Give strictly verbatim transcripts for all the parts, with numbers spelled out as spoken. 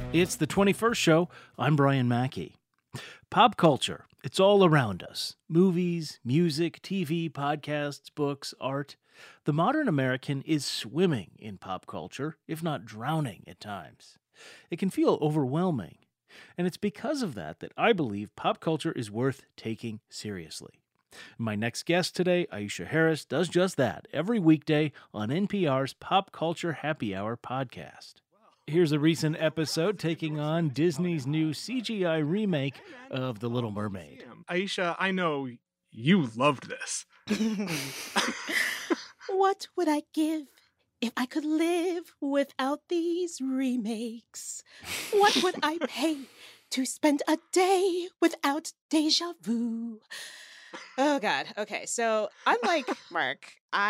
It's the twenty-first show. I'm Brian Mackey. Pop culture, it's all around us. Movies, music, T V, podcasts, books, art. The modern American is swimming in pop culture, if not drowning at times. It can feel overwhelming. And it's because of that that I believe pop culture is worth taking seriously. My next guest today, Aisha Harris, does just that every weekday on N P R's Pop Culture Happy Hour podcast. Here's a recent episode taking on Disney's new C G I remake of The Little Mermaid. Aisha, I know you loved this. What would I give if I could live without these remakes? What would I pay to spend a day without deja vu? Oh, God. Okay, so unlike Mark,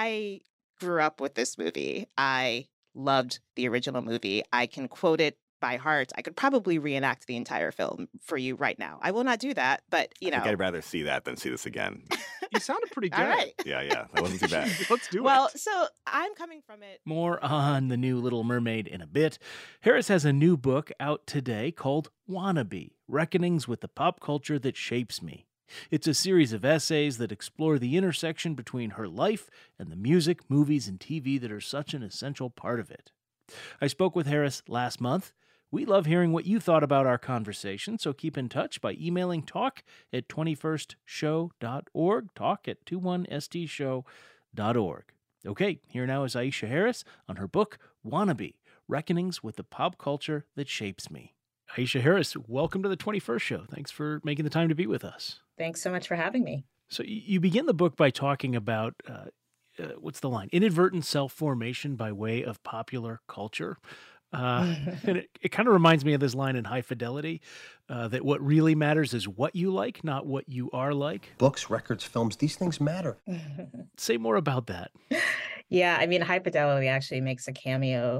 I grew up with this movie. I loved the original movie. I can quote it by heart. I could probably reenact the entire film for you right now. I will not do that, but, you know. I think I'd rather see that than see this again. You sounded pretty good. All right. Yeah, yeah. That wasn't too bad. Let's do Well, it. so I'm coming from it. More on the new Little Mermaid in a bit. Harris has a new book out today called Wannabe, Reckonings with the Pop Culture That Shapes Me. It's a series of essays that explore the intersection between her life and the music, movies, and T V that are such an essential part of it. I spoke with Harris last month. We love hearing what you thought about our conversation, so keep in touch by emailing talk at twenty-first show dot org, talk at twenty-one s t show dot org. Okay, here now is Aisha Harris on her book, Wannabe, Reckonings with the Pop Culture That Shapes Me. Aisha Harris, welcome to the twenty-first show. Thanks for making the time to be with us. Thanks so much for having me. So you begin the book by talking about, uh, uh, what's the line? Inadvertent self-formation by way of popular culture. Uh, and it, it kind of reminds me of this line in High Fidelity, uh, that what really matters is what you like, not what you are like. Books, records, films, these things matter. Say more about that. Yeah, I mean, High Fidelity actually makes a cameo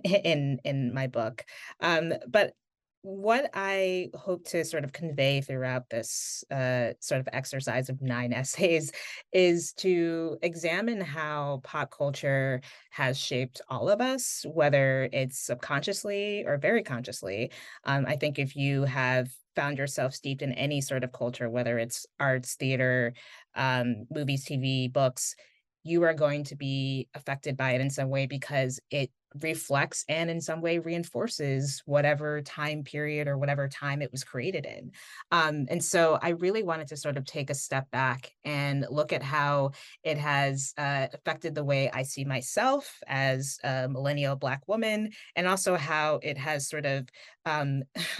in in my book. Um, but what I hope to sort of convey throughout this uh, sort of exercise of nine essays is to examine how pop culture has shaped all of us, whether it's subconsciously or very consciously. Um, I think if you have found yourself steeped in any sort of culture, whether it's arts, theater, um, movies, T V, books, you are going to be affected by it in some way because it reflects and in some way reinforces whatever time period or whatever time it was created in. Um, and so I really wanted to sort of take a step back and look at how it has uh, affected the way I see myself as a millennial Black woman, and also how it has sort of um,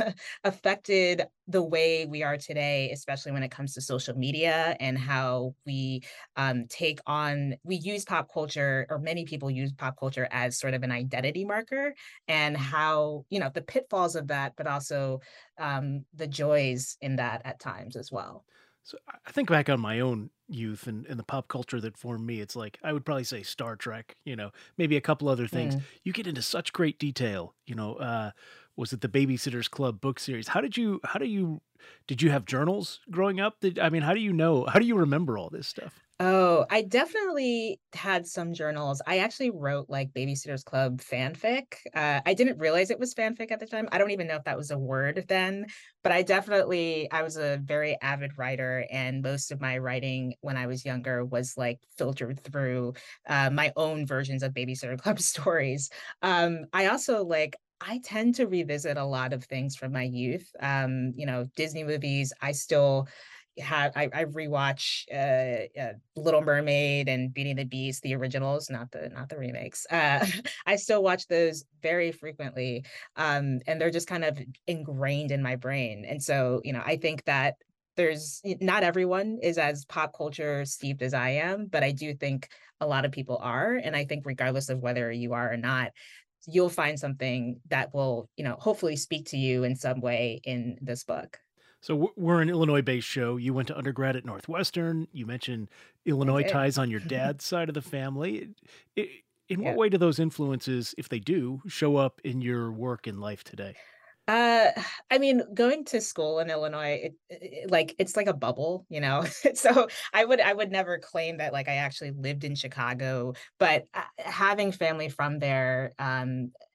affected the way we are today, especially when it comes to social media and how we um, take on, we use pop culture, or many people use pop culture as sort of an identity marker, and how, you know, the pitfalls of that, but also um, the joys in that at times as well. So I think back on my own youth and, and the pop culture that formed me. It's like, I would probably say Star Trek, you know, maybe a couple other things. Mm. You get into such great detail, you know, uh, was it the Babysitter's Club book series? How did you, how do you, did you have journals growing up? Did, I mean, how do you know, how do you remember all this stuff? Oh, I definitely had some journals. I actually wrote like Babysitter's Club fanfic. Uh, I didn't realize it was fanfic at the time. I don't even know if that was a word then, but I definitely, I was a very avid writer, and most of my writing when I was younger was like filtered through uh, my own versions of Babysitter Club stories. Um, I also like, I tend to revisit a lot of things from my youth. Um, you know, Disney movies, I still have I, I rewatch uh, uh, Little Mermaid and Beauty and the Beast, the originals, not the not the remakes. Uh, I still watch those very frequently, um, and they're just kind of ingrained in my brain. And so, you know, I think that there's not everyone is as pop culture steeped as I am, but I do think a lot of people are, and I think regardless of whether you are or not, you'll find something that will, you know, hopefully speak to you in some way in this book. So we're an Illinois-based show. You went to undergrad at Northwestern. You mentioned Illinois ties on your dad's side of the family. In what Yeah. way do those influences, if they do, show up in your work and life today? Uh, I mean, going to school in Illinois, it, it, like it's like a bubble, you know. So I would I would never claim that like I actually lived in Chicago, but uh, having family from there, um,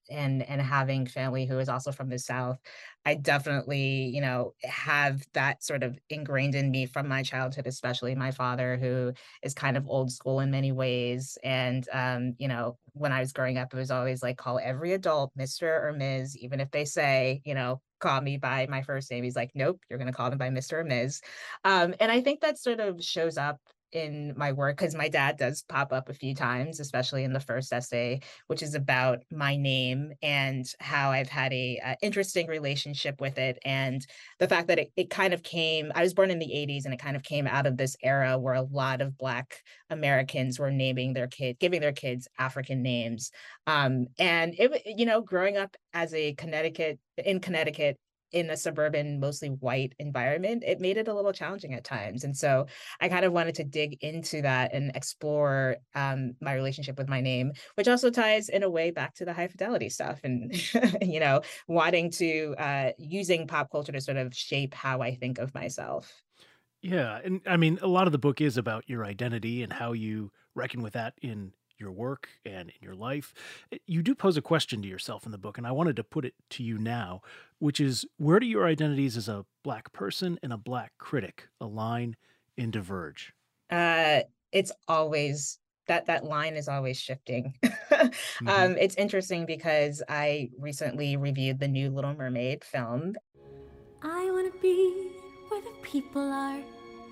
and and having family who is also from the South, I definitely, you know, have that sort of ingrained in me from my childhood, especially my father, who is kind of old school in many ways. And um, you know, when I was growing up, it was always like call every adult Mister or Miz, even if they say, you know, call me by my first name. He's like, nope, you're gonna call them by Mister or Miz. Um, and I think that sort of shows up in my work because my dad does pop up a few times, especially in the first essay, which is about my name and how I've had a uh, interesting relationship with it, and the fact that it, it kind of came. I was born in the eighties, and it kind of came out of this era where a lot of Black Americans were naming their kid, giving their kids African names. Um, and it, wa- you know, growing up as a Connecticut in Connecticut in a suburban, mostly white environment, it made it a little challenging at times. And so I kind of wanted to dig into that and explore um, my relationship with my name, which also ties in a way back to the high fidelity stuff and, you know, wanting to, uh, using pop culture to sort of shape how I think of myself. Yeah, and I mean, a lot of the book is about your identity and how you reckon with that in your work and in your life. Eh, You do pose a question to yourself in the book, and I wanted to put it to you now, which is where do your identities as a Black person and a Black critic align and diverge? Uh, it's always that that line is always shifting. Hmm. um, it's interesting because I recently reviewed the new Little Mermaid film. I wanna be where the people are.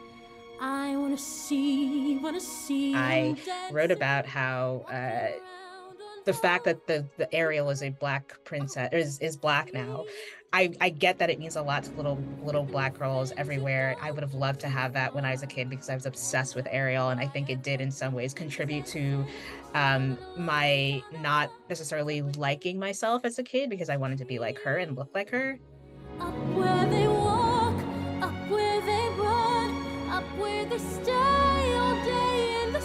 I wanna see, wanna see. I them wrote dancing, about how walking uh, around on the fact top that the the Ariel is a Black princess is is Black now. I I get that it means a lot to little little Black girls everywhere. I would have loved to have that when I was a kid because I was obsessed with Ariel, and I think it did in some ways contribute to um, my not necessarily liking myself as a kid because I wanted to be like her and look like her. up where they walk, up where they run, up where they stay all day in the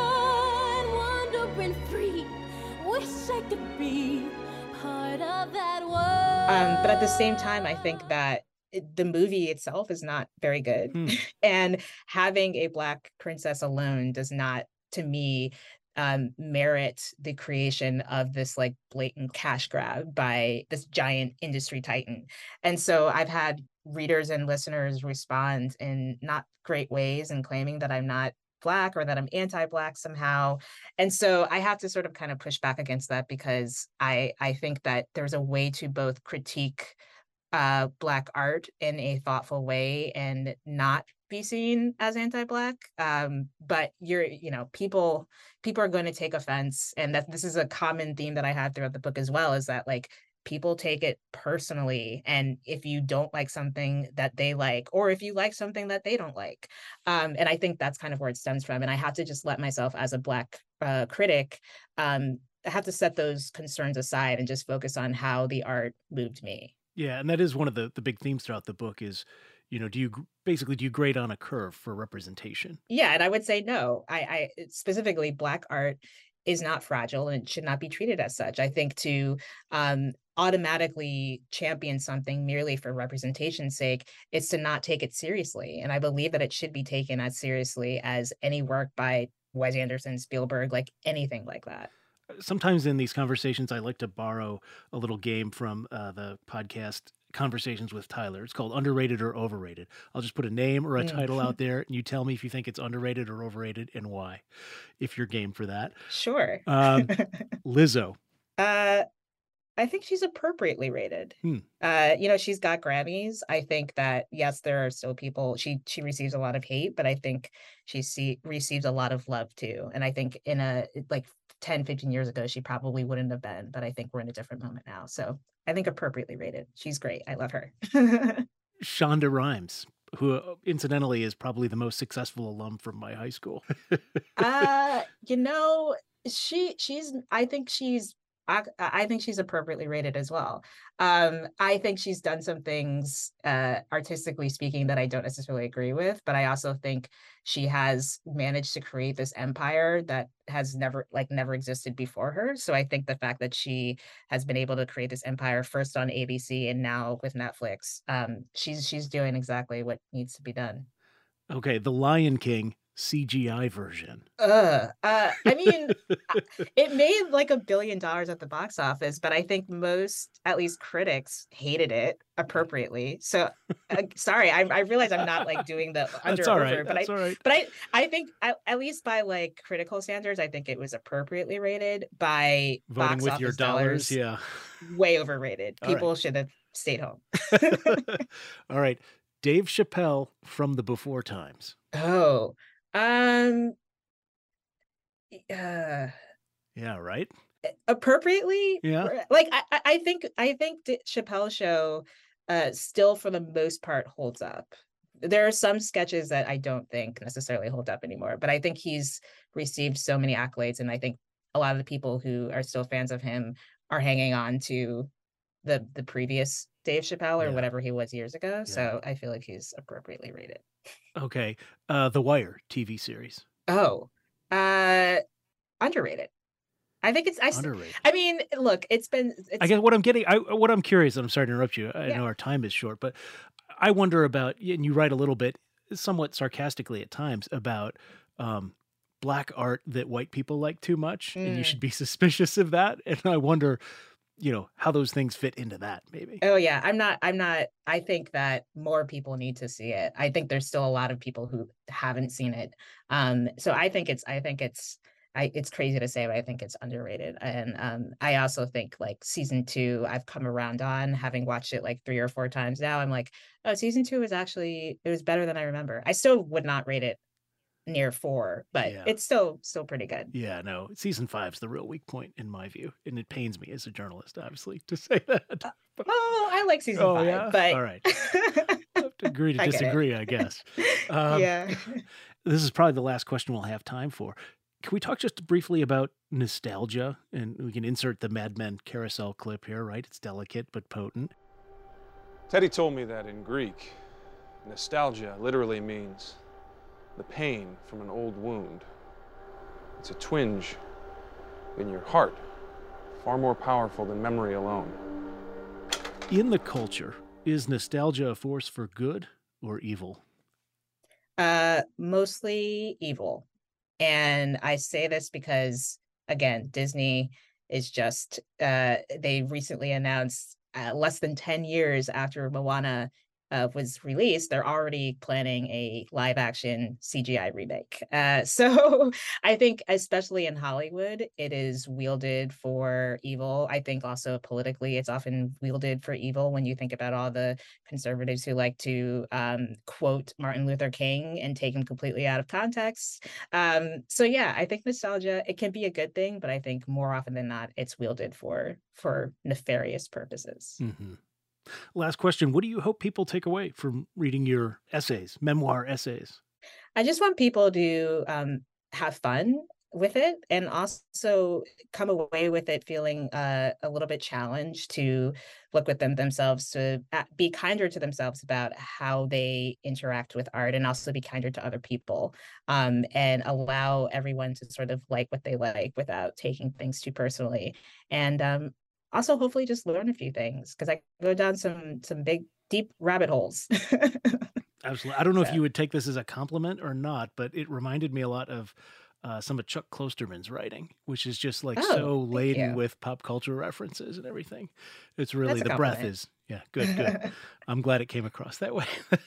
sun, wandering free. Wish I could be part of that Um, but at the same world. time, I think that it, the movie itself is not very good, Hmm. and having a Black princess alone does not, to me, um, merit the creation of this like blatant cash grab by this giant industry titan. And so I've had readers and listeners respond in not great ways and claiming that I'm not Black or that I'm anti-Black somehow. And so I have to sort of kind of push back against that because I I think that there's a way to both critique uh Black art in a thoughtful way and not be seen as anti-Black. Um, but you're, you know, people people are going to take offense, and that this is a common theme that I had throughout the book as well, is that like people take it personally, and if you don't like something that they like, or if you like something that they don't like, um, and I think that's kind of where it stems from. And I have to just let myself as a Black uh, critic, um, I have to set those concerns aside and just focus on how the art moved me. Yeah, and that is one of the the big themes throughout the book is, you know, do you gr- basically do you grade on a curve for representation? Yeah, and I would say no. I, I specifically Black art is not fragile and it should not be treated as such. I think to um, automatically champion something merely for representation's sake is to not take it seriously. And I believe that it should be taken as seriously as any work by Wes Anderson, Spielberg, like anything like that. Sometimes in these conversations, I like to borrow a little game from uh, the podcast Conversations with Tyler. It's called Underrated or Overrated. I'll just put a name or a Mm, title out there, and you tell me if you think it's underrated or overrated and why, if you're game for that. sure. Um, Lizzo. uh, I think she's appropriately rated. Hmm. Uh, you know, she's got Grammys. I think that yes, there are still people. She she receives a lot of hate, but I think she see receives a lot of love too. And I think in a like ten, fifteen years ago, she probably wouldn't have been, but I think we're in a different moment now. So I think appropriately rated. She's great. I love her. Shonda Rhimes, who uh, incidentally is probably the most successful alum from my high school. Uh, you know, she she's I think she's I, I think she's appropriately rated as well. Um, I think she's done some things uh artistically speaking that I don't necessarily agree with, but I also think she has managed to create this empire that has never like never existed before her. So I think the fact that she has been able to create this empire first on A B C and now with Netflix, um, she's she's doing exactly what needs to be done. Okay, The Lion King, C G I version? Ugh. Uh, I mean, I- it made like a billion dollars at the box office, but I think most, at least critics, hated it appropriately. So, uh, sorry, I, I realize I'm not like doing the under That's all over, right. but That's I, all right. but I, I think at, at least by like critical standards, I think it was appropriately rated. By Voting box with office your dollars, dollars, yeah. way overrated. All right. People should have stayed home. All right. Dave Chappelle from the Before Times. Oh, um, uh, Yeah, right? appropriately, Yeah. r- like I, I I think I think the Chappelle Show, uh, still for the most part holds up. There are some sketches that I don't think necessarily hold up anymore, but I think he's received so many accolades, and I think a lot of the people who are still fans of him are hanging on to the the previous Dave Chappelle or Yeah. whatever he was years ago. So I feel like he's appropriately rated. Okay. Uh, The Wire T V series. Oh, uh, underrated. I think it's I. s- Underrated. I mean, look, it's been. It's, I guess what I'm getting, I, what I'm curious, and I'm sorry to interrupt you. I Yeah. know our time is short, but I wonder about, and you write a little bit, somewhat sarcastically at times, about um, black art that white people like too much, and you Mm. should be suspicious of that. And I wonder, you know, how those things fit into that, maybe. Oh yeah, I'm not. I'm not. I think that more people need to see it. I think there's still a lot of people who haven't seen it. Um, so I think it's. I think it's. I, it's crazy to say, but I think it's underrated. And um, I also think like season two, I've come around on having watched it like three or four times now. I'm like, oh, season two was actually it was better than I remember. I still would not rate it near four, but Yeah. it's still still pretty good. Yeah, no, season five's the real weak point in my view, and it pains me as a journalist, obviously, to say that. Oh, I like season Oh, five, yeah? but All right. I have to agree to I get it. disagree, I guess. Um, yeah. This is probably the last question we'll have time for. Can we talk just briefly about nostalgia? And we can insert the Mad Men carousel clip here, right? It's delicate but potent. Teddy told me that in Greek, nostalgia literally means the pain from an old wound. It's a twinge in your heart, far more powerful than memory alone. In the culture, is nostalgia a force for good or evil? Uh, mostly evil. And I say this because, again, Disney is just, uh, they recently announced uh, less than ten years after Moana uh, was released, they're already planning a live action C G I remake. Uh, so I think, especially in Hollywood, it is wielded for evil. I think also politically, it's often wielded for evil when you think about all the conservatives who like to um, quote Martin Luther King and take him completely out of context. Um, so yeah, I think nostalgia, it can be a good thing, but I think more often than not, it's wielded for for nefarious purposes. Mm-hmm. Last question. What do you hope people take away from reading your essays, memoir essays? I just want people to um, have fun with it and also come away with it feeling uh, a little bit challenged to look with them themselves, to uh, be kinder to themselves about how they interact with art, and also be kinder to other people, um, and allow everyone to sort of like what they like without taking things too personally. And um, also hopefully just learn a few things, because I go down some some big deep rabbit holes. Absolutely. I don't know if So. you would take this as a compliment or not, but it reminded me a lot of uh, some of Chuck Klosterman's writing, which is just like Oh, so thank laden you. with pop culture references and everything. It's really, That's a the breath compliment. is, yeah, good, good. I'm glad it came across that way.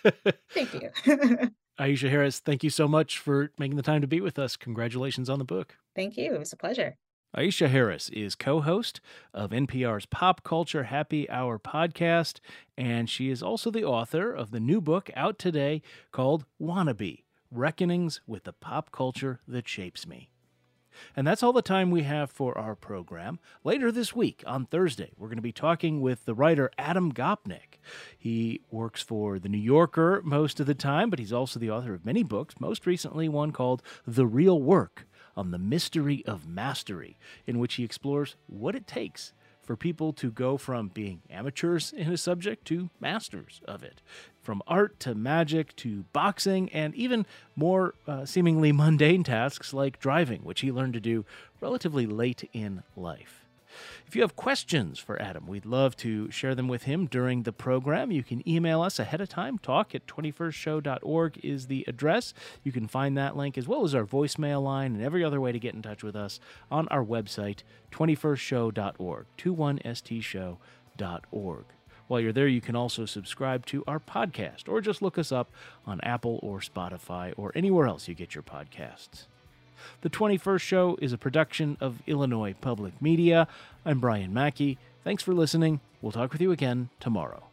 Thank you. Aisha Harris, thank you so much for making the time to be with us. Congratulations on the book. Thank you. It was a pleasure. Aisha Harris is co-host of N P R's Pop Culture Happy Hour podcast, and she is also the author of the new book out today called Wannabe: Reckonings with the Pop Culture That Shapes Me. And that's all the time we have for our program. Later this week, on Thursday, we're going to be talking with the writer Adam Gopnik. He works for The New Yorker most of the time, but he's also the author of many books, most recently one called The Real Work, on the mystery of mastery, in which he explores what it takes for people to go from being amateurs in a subject to masters of it, from art to magic to boxing, and even more uh, seemingly mundane tasks like driving, which he learned to do relatively late in life. If you have questions for Adam, we'd love to share them with him during the program. You can email us ahead of time. Talk at twenty-first show dot org is the address. You can find that link as well as our voicemail line and every other way to get in touch with us on our website, twenty-first show dot org, twenty-one s t show dot org. While you're there, you can also subscribe to our podcast or just look us up on Apple or Spotify or anywhere else you get your podcasts. The twenty-first Show is a production of Illinois Public Media. I'm Brian Mackey. Thanks for listening. We'll talk with you again tomorrow.